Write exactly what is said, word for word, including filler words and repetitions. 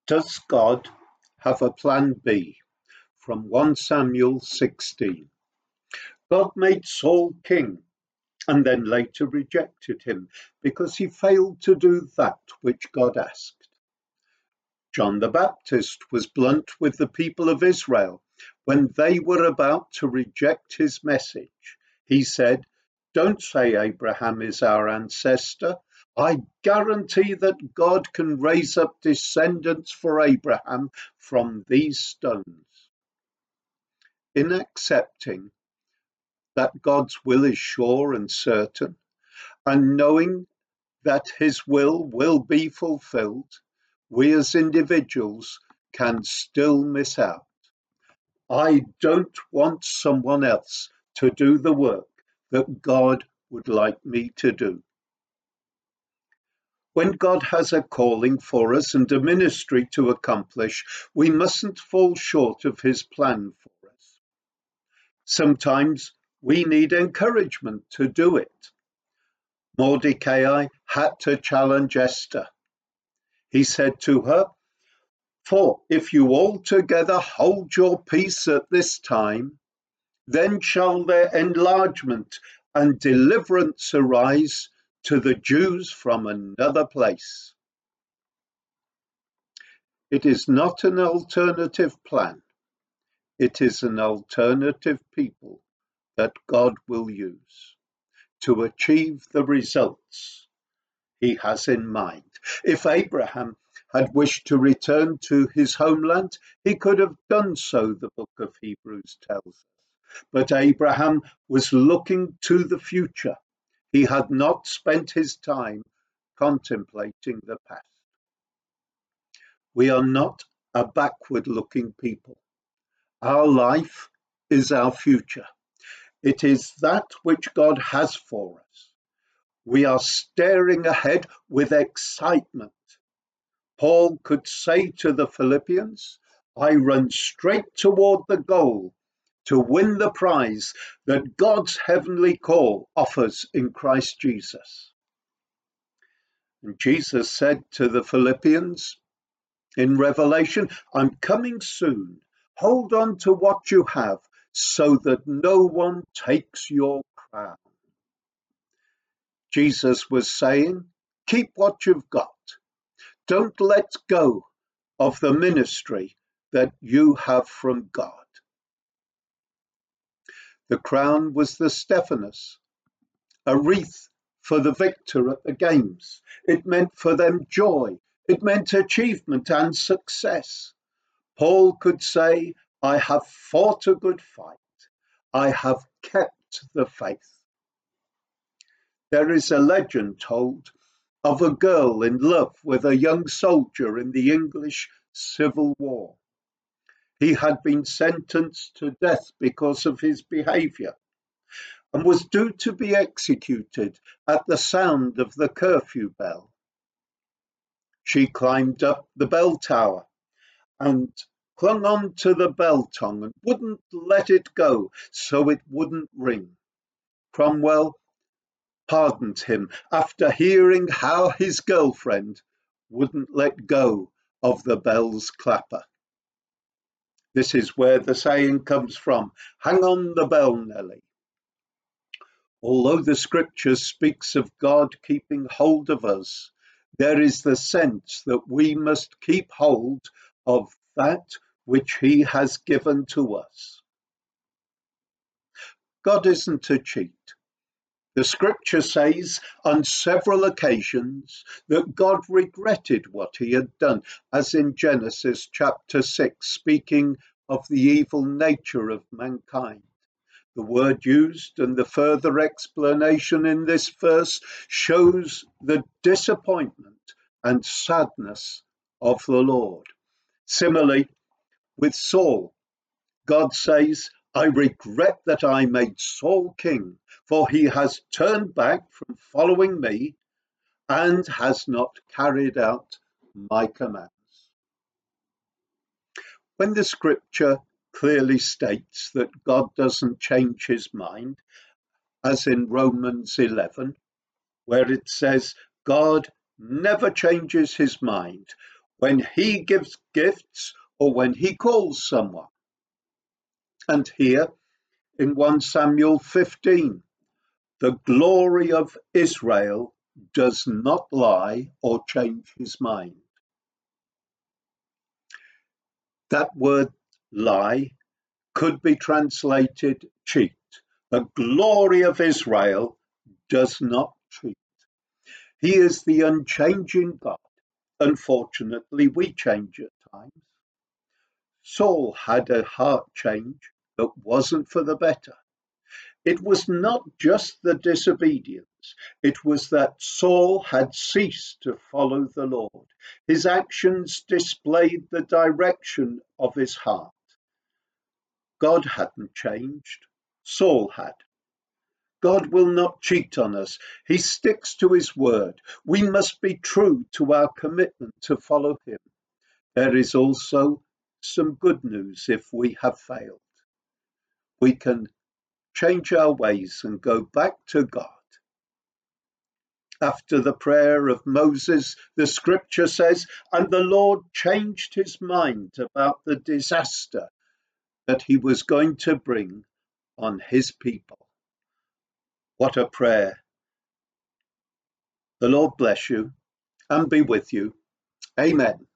Does God have a plan B? From First Samuel sixteen. God made Saul king and then later rejected him because he failed to do that which God asked. John the Baptist was blunt with the people of Israel when they were about to reject his message. He said, "Don't say Abraham is our ancestor. I guarantee that God can raise up descendants for Abraham from these stones." In accepting that God's will is sure and certain, and knowing that his will will be fulfilled, we as individuals can still miss out. I don't want someone else to do the work that God would like me to do. When God has a calling for us and a ministry to accomplish, we mustn't fall short of his plan for us. Sometimes we need encouragement to do it. Mordecai had to challenge Esther. He said to her, "For if you altogether hold your peace at this time, then shall their enlargement and deliverance arise to the Jews from another place." It is not an alternative plan. It is an alternative people that God will use to achieve the results he has in mind. If Abraham had wished to return to his homeland, he could have done so, the book of Hebrews tells us. But Abraham was looking to the future. He had not spent his time contemplating the past. We are not a backward-looking people. Our life is our future. It is that which God has for us. We are staring ahead with excitement. Paul could say to the Philippians, "I run straight toward the goal to win the prize that God's heavenly call offers in Christ Jesus." And Jesus said to the Philippians in Revelation, "I'm coming soon. Hold on to what you have so that no one takes your crown." Jesus was saying, keep what you've got. Don't let go of the ministry that you have from God. The crown was the Stephanos, a wreath for the victor at the games. It meant for them joy. It meant achievement and success. Paul could say, "I have fought a good fight. I have kept the faith." There is a legend told of a girl in love with a young soldier in the English Civil War. He had been sentenced to death because of his behavior and was due to be executed at the sound of the curfew bell. She climbed up the bell tower and clung on to the bell tongue and wouldn't let it go so it wouldn't ring. Cromwell pardoned him after hearing how his girlfriend wouldn't let go of the bell's clapper. This is where the saying comes from, "Hang on the bell, Nelly." Although the scripture speaks of God keeping hold of us, there is the sense that we must keep hold of that which he has given to us. God isn't a cheat. The scripture says on several occasions that God regretted what he had done, as in Genesis chapter six, speaking of the evil nature of mankind. The word used and the further explanation in this verse shows the disappointment and sadness of the Lord. Similarly, with Saul, God says, "I regret that I made Saul king, for he has turned back from following me and has not carried out my commands." When the scripture clearly states that God doesn't change his mind, as in Romans eleven, where it says God never changes his mind, when he gives gifts or when he calls someone. And here in First Samuel fifteen, the glory of Israel does not lie or change his mind. That word lie could be translated cheat. The glory of Israel does not cheat. He is the unchanging God. Unfortunately, we change at times. Saul had a heart change that wasn't for the better. It was not just the disobedience, it was that Saul had ceased to follow the Lord. His actions displayed the direction of his heart. God hadn't changed, Saul had. God will not cheat on us. He sticks to his word. We must be true to our commitment to follow him. There is also some good news if we have failed. We can change our ways and go back to God. After the prayer of Moses, the scripture says, and the Lord changed his mind about the disaster that he was going to bring on his people. What a prayer. The Lord bless you and be with you. Amen.